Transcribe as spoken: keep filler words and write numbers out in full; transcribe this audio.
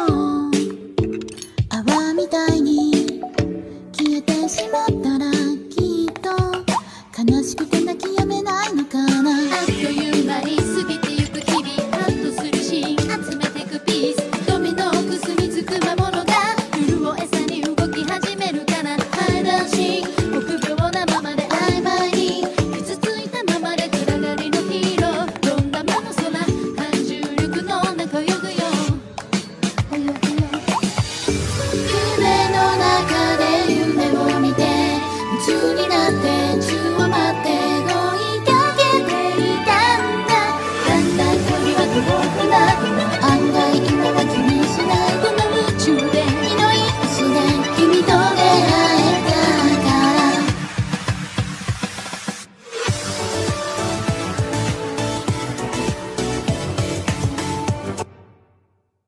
泡みたいに消えてしまったらきっと悲しくて泣き止めないのかな。 あっという間に過ぎてゆく日々、ハッとするシーン集めてくピース、ドミノくすみつく魔物がルーを餌に動き始めるかな。判断し臆病なままで曖昧に傷ついたままで暗がりのヒーロー、どんなもの空反重力の中泳ぐよ泳ぐよ。 夢の中で夢を見て夢中になって宙を